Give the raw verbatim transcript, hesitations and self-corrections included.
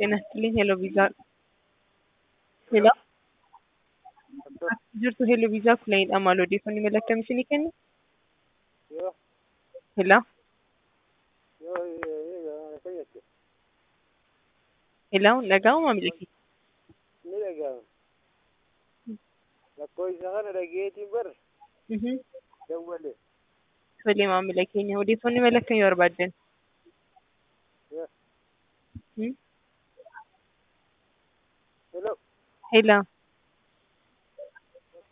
ጤና ይስጥልኝ ሄሎ ቪዛ ሄሎ jirtu hello visa kulayidha maal odeeffannoo mala akkamii isinii kenna? Yoo Hello yoo yoo fayyadde hello dhaga'u maamila kee ni dhaga'ama. Rakkoo isa kana dhageetiin bar mhm dawwale. tolee maamila keenya odeeffannoo mala akkamii barbaaddan? Yoo hmm hello hello